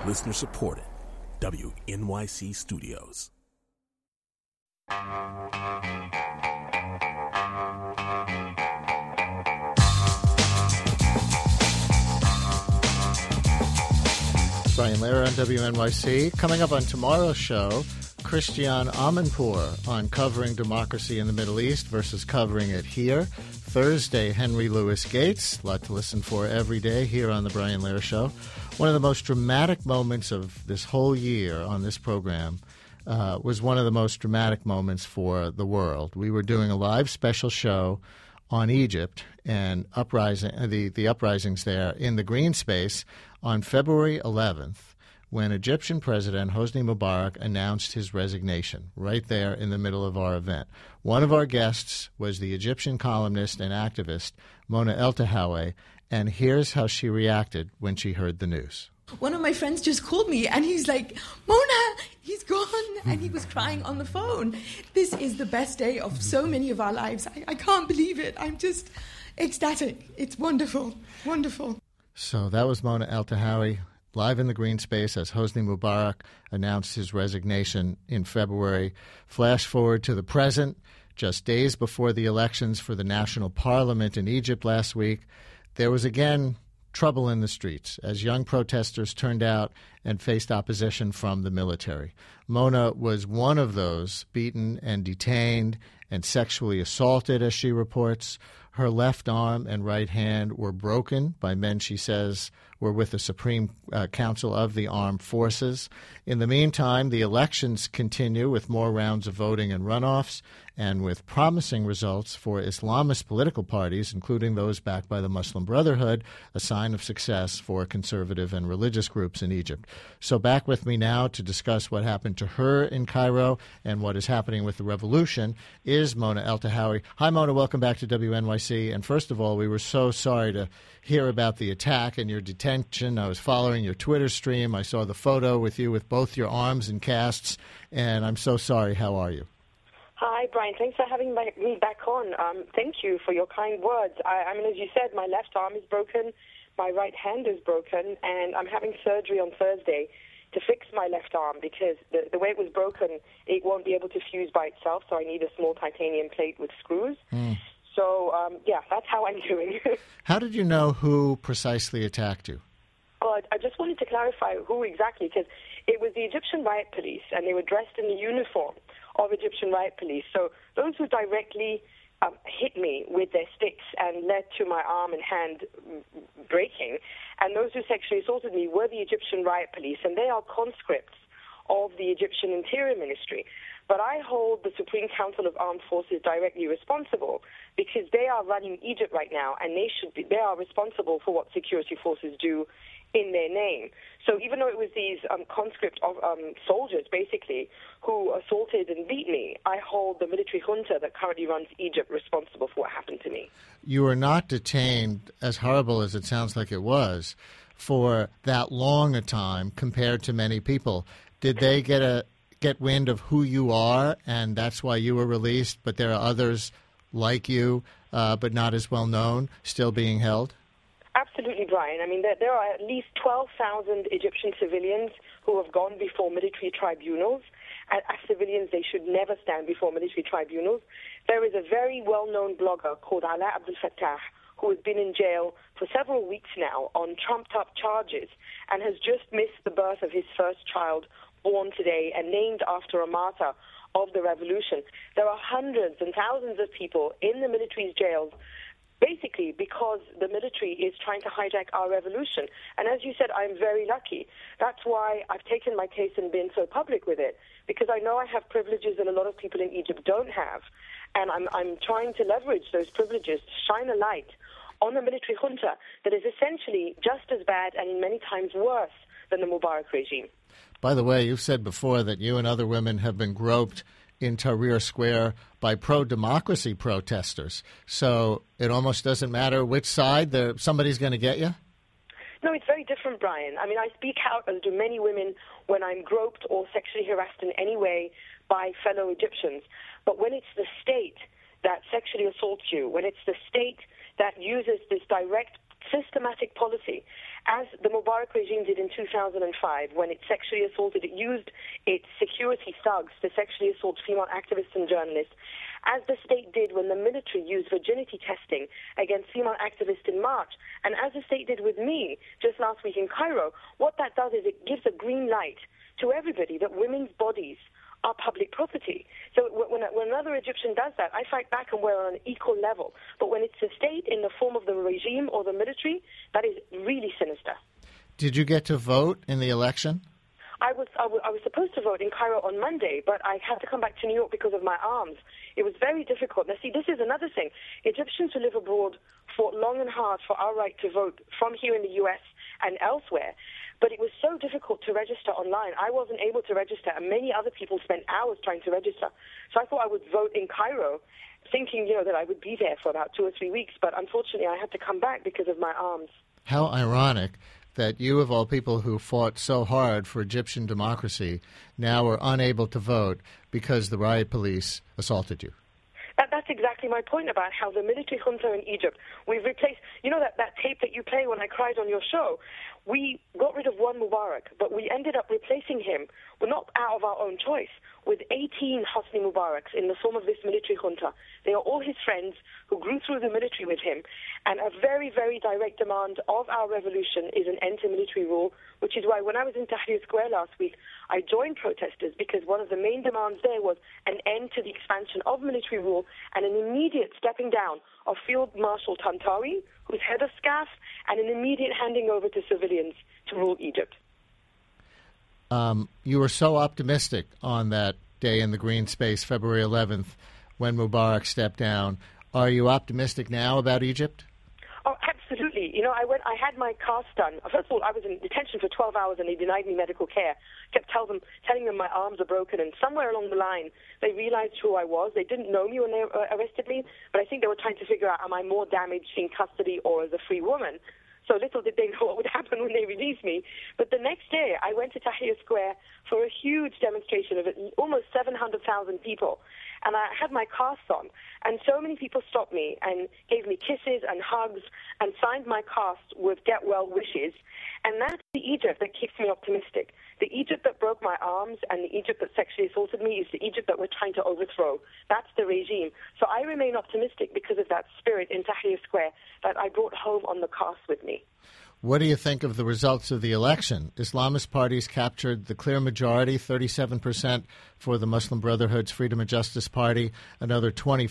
Listener supported. WNYC Studios. Brian Lehrer on WNYC. Coming up on tomorrow's show, Christiane Amanpour on covering democracy in the Middle East versus covering it here. Thursday, Henry Louis Gates. A lot to listen for every day here on the Brian Lehrer Show. One of the most dramatic moments of this whole year on this program was one of the most dramatic moments for the world. We were doing a live special show on Egypt and the uprisings there in the green space on February 11th, when Egyptian President Hosni Mubarak announced his resignation right there in the middle of our event. One of our guests was the Egyptian columnist and activist Mona Eltahawy, and here's how she reacted when she heard the news. One of my friends just called me and he's like, Mona, he's gone. And he was crying on the phone. This is the best day of so many of our lives. I can't believe it. I'm just ecstatic. It's wonderful. Wonderful. So that was Mona Eltahawy live in the green space as Hosni Mubarak announced his resignation in February. Flash forward to the present, just days before the elections for the National Parliament in Egypt last week, there was again trouble in the streets as young protesters turned out and faced opposition from the military. Mona was one of those beaten and detained and sexually assaulted, as she reports. Her left arm and right hand were broken by men she says were with the Supreme Council of the Armed Forces. In the meantime, the elections continue with more rounds of voting and runoffs, and with promising results for Islamist political parties, including those backed by the Muslim Brotherhood, a sign of success for conservative and religious groups in Egypt. So back with me now to discuss what happened to her in Cairo and what is happening with the revolution is Mona Eltahawy. Hi, Mona. Welcome back to WNYC. And first of all, we were so sorry to hear about the attack and your detention. I was following your Twitter stream. I saw the photo with you with both your arms in casts, and I'm so sorry. How are you? Hi, Brian. Thanks for having me back on. Thank you for your kind words. I mean, as you said, my left arm is broken, my right hand is broken, and I'm having surgery on Thursday to fix my left arm because the way it was broken, it won't be able to fuse by itself, so I need a small titanium plate with screws. So, yeah, that's how I'm doing. How did you know who precisely attacked you? Oh, I just wanted to clarify who exactly, because it was the Egyptian riot police, and they were dressed in the uniform of Egyptian riot police. So those who directly hit me with their sticks and led to my arm and hand breaking, and those who sexually assaulted me were the Egyptian riot police, and they are conscripts of the Egyptian Interior Ministry. But I hold the Supreme Council of Armed Forces directly responsible because they are running Egypt right now, and they are responsible for what security forces do in their name. So even though it was these conscript of soldiers, basically, who assaulted and beat me, I hold the military junta that currently runs Egypt responsible for what happened to me. You were not detained, as horrible as it sounds like it was, for that long a time compared to many people. Did they get wind of who you are, and that's why you were released, but there are others like you, but not as well known, still being held? Absolutely, Brian. I mean, there are at least 12,000 Egyptian civilians who have gone before military tribunals. As civilians, they should never stand before military tribunals. There is a very well-known blogger called Alaa Abdel Fattah who has been in jail for several weeks now on trumped-up charges and has just missed the birth of his first child, born today and named after a martyr of the revolution. There are hundreds and thousands of people in the military's jails basically because the military is trying to hijack our revolution. And as you said, I'm very lucky. That's why I've taken my case and been so public with it, because I know I have privileges that a lot of people in Egypt don't have. And I'm trying to leverage those privileges to shine a light on the military junta that is essentially just as bad and in many times worse than the Mubarak regime. By the way, you've said before that you and other women have been groped in Tahrir Square by pro-democracy protesters. So it almost doesn't matter which side somebody's going to get you? No, it's very different, Brian. I mean, I speak out, as do many women, when I'm groped or sexually harassed in any way by fellow Egyptians. But when it's the state that sexually assaults you, when it's the state that uses this direct systematic policy, as the Mubarak regime did in 2005 when it sexually assaulted, it used its security thugs to sexually assault female activists and journalists, as the state did when the military used virginity testing against female activists in March, and as the state did with me just last week in Cairo. What that does is it gives a green light to everybody that women's bodies are public property. So when another Egyptian does that, I fight back and we're on an equal level. But when it's the state in the form of the regime or the military, that is really sinister. Did you get to vote in the election? I was supposed to vote in Cairo on Monday, but I had to come back to New York because of my arms. It was very difficult. Now, see, this is another thing. Egyptians who live abroad fought long and hard for our right to vote from here in the U.S. and elsewhere. But it was so difficult to register online. I wasn't able to register, and many other people spent hours trying to register. So I thought I would vote in Cairo, thinking, that I would be there for about 2 or 3 weeks. But unfortunately, I had to come back because of my arms. How ironic that you, of all people who fought so hard for Egyptian democracy, now are unable to vote because the riot police assaulted you. That's exactly my point about how the military junta in Egypt, we've replaced, that tape that you play when I cried on your show, we got rid of one Mubarak, but we ended up replacing him, well, not out of our own choice, with 18 Hosni Mubaraks in the form of this military junta. They are all his friends who grew through the military with him, and a very, very direct demand of our revolution is an end to military rule, which is why when I was in Tahrir Square last week, I joined protesters because one of the main demands there was an end to the expansion of military rule and an immediate stepping down of Field Marshal Tantawi, who's head of SCAF, and an immediate handing over to civilians to rule Egypt. You were so optimistic on that day in the green space, February 11th, when Mubarak stepped down. Are you optimistic now about Egypt? Oh, absolutely. I had my cast done. First of all, I was in detention for 12 hours and they denied me medical care. Kept telling them my arms are broken, and somewhere along the line they realized who I was. They didn't know me when they arrested me, but I think they were trying to figure out, am I more damaged in custody or as a free woman? So little did they know what would happen when they released me. But the next day, I went to Tahrir Square for a huge demonstration of almost 700,000 people. And I had my cast on. And so many people stopped me and gave me kisses and hugs and signed my cast with get well wishes. And that's the Egypt that keeps me optimistic. The Egypt that broke my arms and the Egypt that sexually assaulted me is the Egypt that we're trying to overthrow. That's the regime. So I remain optimistic because of that spirit in Tahrir Square that I brought home on the cast with me. What do you think of the results of the election? Islamist parties captured the clear majority, 37% for the Muslim Brotherhood's Freedom and Justice Party, another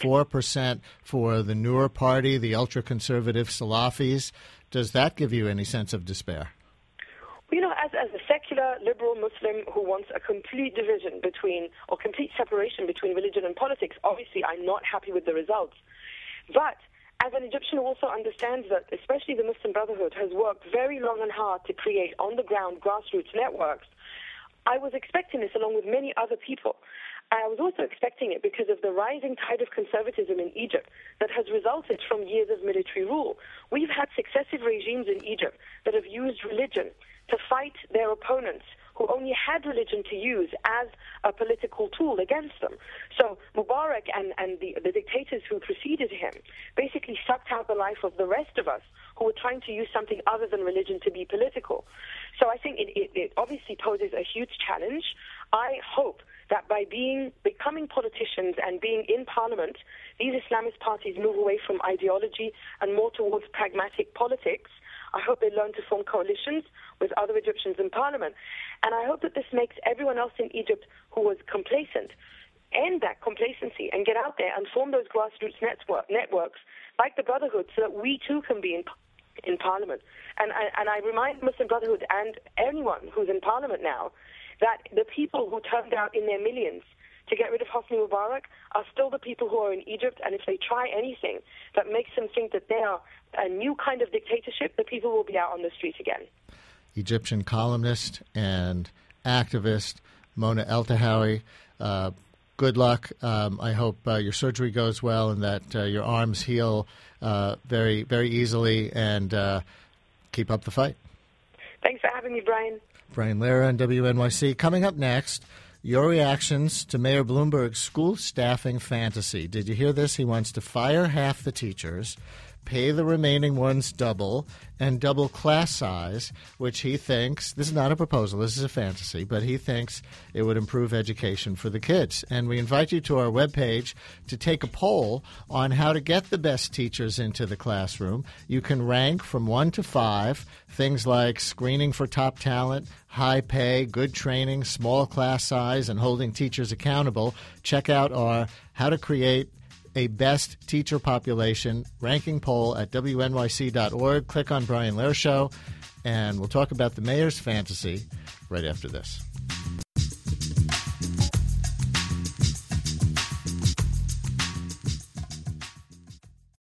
24% for the Noor Party, the ultra-conservative Salafis. Does that give you any sense of despair? Well, as a secular, liberal Muslim who wants a complete division complete separation between religion and politics, obviously I'm not happy with the results. But as an Egyptian who also understands that, especially the Muslim Brotherhood, has worked very long and hard to create on-the-ground grassroots networks, I was expecting this along with many other people. I was also expecting it because of the rising tide of conservatism in Egypt that has resulted from years of military rule. We've had successive regimes in Egypt that have used religion to fight their opponents who only had religion to use as a political tool against them. So Mubarak and the dictators who preceded him basically sucked out the life of the rest of us who were trying to use something other than religion to be political. So I think it obviously poses a huge challenge. I hope that by becoming politicians and being in parliament, these Islamist parties move away from ideology and more towards pragmatic politics. I hope they learn to form coalitions with other Egyptians in parliament. And I hope that this makes everyone else in Egypt who was complacent end that complacency and get out there and form those grassroots networks like the Brotherhood so that we too can be in parliament. And I remind Muslim Brotherhood and anyone who's in parliament now that the people who turned out in their millions to get rid of Hosni Mubarak are still the people who are in Egypt, and if they try anything that makes them think that they are a new kind of dictatorship, the people will be out on the street again. Egyptian columnist and activist Mona Eltahawy, good luck. I hope your surgery goes well and that your arms heal very, very easily, and keep up the fight. Thanks for having me, Brian. Brian Lehrer on WNYC. Coming up next, your reactions to Mayor Bloomberg's school staffing fantasy. Did you hear this? He wants to fire half the teachers, pay the remaining ones double, and double class size, which he thinks, this is not a proposal, this is a fantasy, but he thinks it would improve education for the kids. And we invite you to our webpage to take a poll on how to get the best teachers into the classroom. You can rank from 1 to 5 things like screening for top talent, high pay, good training, small class size, and holding teachers accountable. Check out our How to Create a Best Teacher Population ranking poll at wnyc.org. Click on Brian Lehrer Show, and we'll talk about the mayor's fantasy right after this.